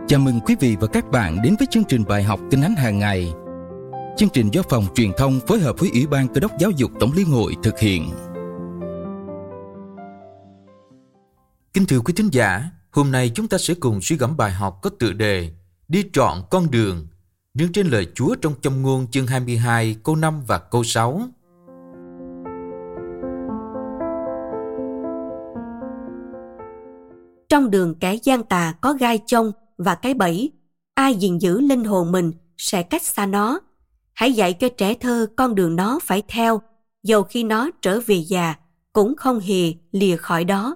Chào mừng quý vị và các bạn đến với chương trình bài học Kinh Thánh hàng ngày. Chương trình do Phòng Truyền thông phối hợp với Ủy ban Cơ đốc Giáo dục Tổng Liên hội thực hiện. Kính thưa quý thính giả, hôm nay chúng ta sẽ cùng suy gẫm bài học có tựa đề Đi trọn con đường, nương trên lời Chúa trong Châm ngôn chương 22 câu 5 và câu 6. Trong đường kẻ gian tà có gai chông và cái bẫy, ai gìn giữ linh hồn mình sẽ cách xa nó. Hãy dạy cho trẻ thơ con đường nó phải theo, dầu khi nó trở về già cũng không hề lìa khỏi đó.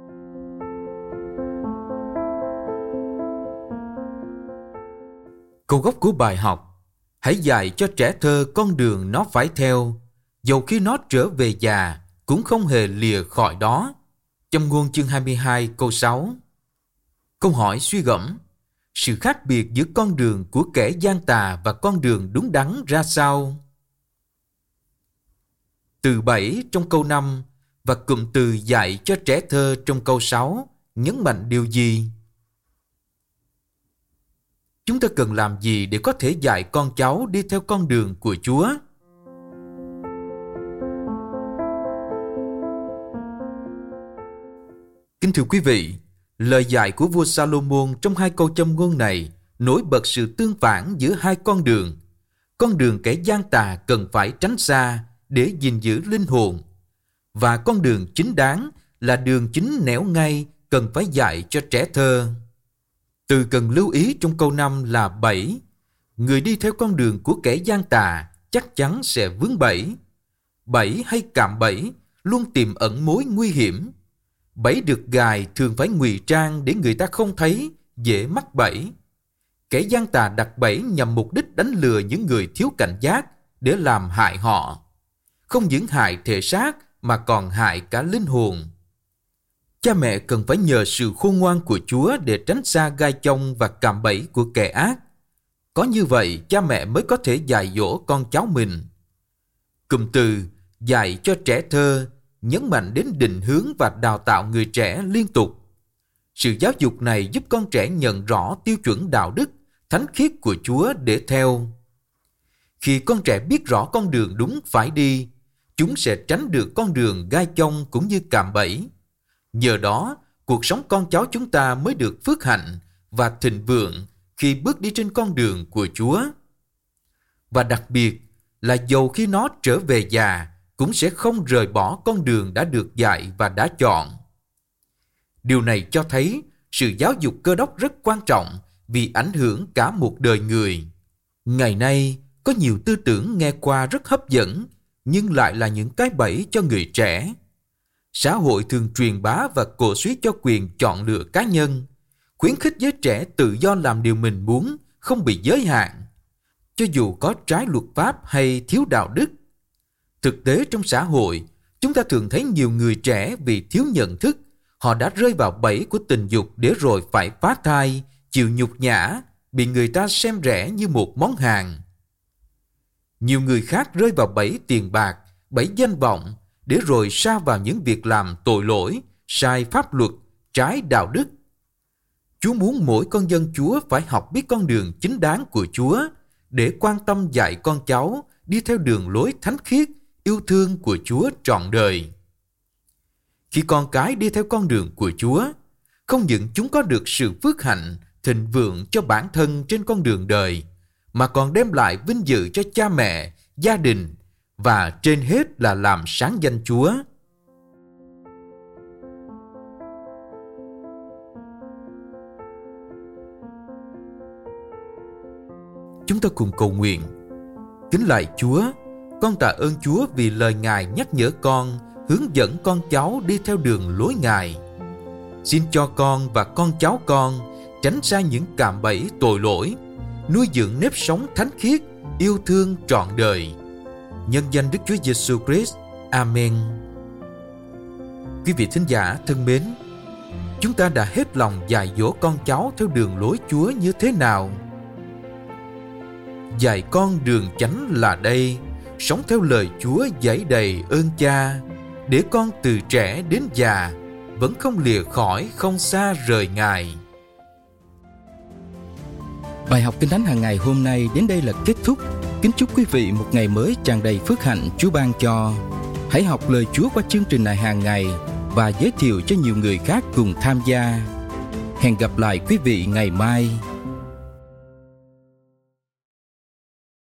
Câu gốc của bài học: hãy dạy cho trẻ thơ con đường nó phải theo, dầu khi nó trở về già cũng không hề lìa khỏi đó. Châm ngôn chương 22 câu 6. Câu hỏi suy gẫm: sự khác biệt giữa con đường của kẻ gian tà và con đường đúng đắn ra sao? Từ 7 trong câu 5 và cụm từ dạy cho trẻ thơ trong câu 6 nhấn mạnh điều gì? Chúng ta cần làm gì để có thể dạy con cháu đi theo con đường của Chúa? Kính thưa quý vị, lời dạy của vua Salomon trong hai câu châm ngôn này nổi bật sự tương phản giữa hai con đường. Con đường kẻ gian tà cần phải tránh xa để gìn giữ linh hồn, và con đường chính đáng là đường chính nẻo ngay cần phải dạy cho trẻ thơ. Từ cần lưu ý trong câu 5 là bẫy. Người đi theo con đường của kẻ gian tà chắc chắn sẽ vướng bẫy. Bẫy hay cạm bẫy luôn tiềm ẩn mối nguy hiểm. Bẫy được gài thường phải ngụy trang để người ta không thấy, dễ mắc bẫy. Kẻ gian tà đặt bẫy nhằm mục đích đánh lừa những người thiếu cảnh giác để làm hại họ. Không những hại thể xác mà còn hại cả linh hồn. Cha mẹ cần phải nhờ sự khôn ngoan của Chúa để tránh xa gai chông và cạm bẫy của kẻ ác. Có như vậy, cha mẹ mới có thể dạy dỗ con cháu mình. Cụm từ dạy cho trẻ thơ nhấn mạnh đến định hướng và đào tạo người trẻ liên tục. Sự giáo dục này giúp con trẻ nhận rõ tiêu chuẩn đạo đức, thánh khiết của Chúa để theo. Khi con trẻ biết rõ con đường đúng phải đi, chúng sẽ tránh được con đường gai chông cũng như cạm bẫy. Nhờ đó, cuộc sống con cháu chúng ta mới được phước hạnh và thịnh vượng khi bước đi trên con đường của Chúa. Và đặc biệt là dầu khi nó trở về già, cũng sẽ không rời bỏ con đường đã được dạy và đã chọn. Điều này cho thấy sự giáo dục Cơ đốc rất quan trọng vì ảnh hưởng cả một đời người. Ngày nay, có nhiều tư tưởng nghe qua rất hấp dẫn, nhưng lại là những cái bẫy cho người trẻ. Xã hội thường truyền bá và cổ suý cho quyền chọn lựa cá nhân, khuyến khích giới trẻ tự do làm điều mình muốn, không bị giới hạn, cho dù có trái luật pháp hay thiếu đạo đức. Thực tế trong xã hội, chúng ta thường thấy nhiều người trẻ vì thiếu nhận thức, họ đã rơi vào bẫy của tình dục để rồi phải phá thai, chịu nhục nhã, bị người ta xem rẻ như một món hàng. Nhiều người khác rơi vào bẫy tiền bạc, bẫy danh vọng, để rồi sa vào những việc làm tội lỗi, sai pháp luật, trái đạo đức. Chúa muốn mỗi con dân Chúa phải học biết con đường chính đáng của Chúa để quan tâm dạy con cháu đi theo đường lối thánh khiết, yêu thương của Chúa trọn đời. Khi con cái đi theo con đường của Chúa, không những chúng có được sự phước hạnh, thịnh vượng cho bản thân trên con đường đời, mà còn đem lại vinh dự cho cha mẹ, gia đình, và trên hết là làm sáng danh Chúa. Chúng ta cùng cầu nguyện. Kính lạy Chúa, con tạ ơn Chúa vì lời Ngài nhắc nhở con, hướng dẫn con cháu đi theo đường lối Ngài. Xin cho con và con cháu con tránh xa những cạm bẫy tội lỗi, nuôi dưỡng nếp sống thánh khiết, yêu thương trọn đời. Nhân danh Đức Chúa Giêsu Christ. Amen. Quý vị thính giả thân mến, chúng ta đã hết lòng dạy dỗ con cháu theo đường lối Chúa như thế nào? Dạy con đường chánh là đây, sống theo lời Chúa dạy đầy ơn Cha, để con từ trẻ đến già vẫn không lìa khỏi, không xa rời Ngài. Bài học Kinh Thánh hàng ngày hôm nay đến đây là kết thúc. Kính chúc quý vị một ngày mới tràn đầy phước hạnh Chúa ban cho. Hãy học lời Chúa qua chương trình này hàng ngày và giới thiệu cho nhiều người khác cùng tham gia. Hẹn gặp lại quý vị ngày mai.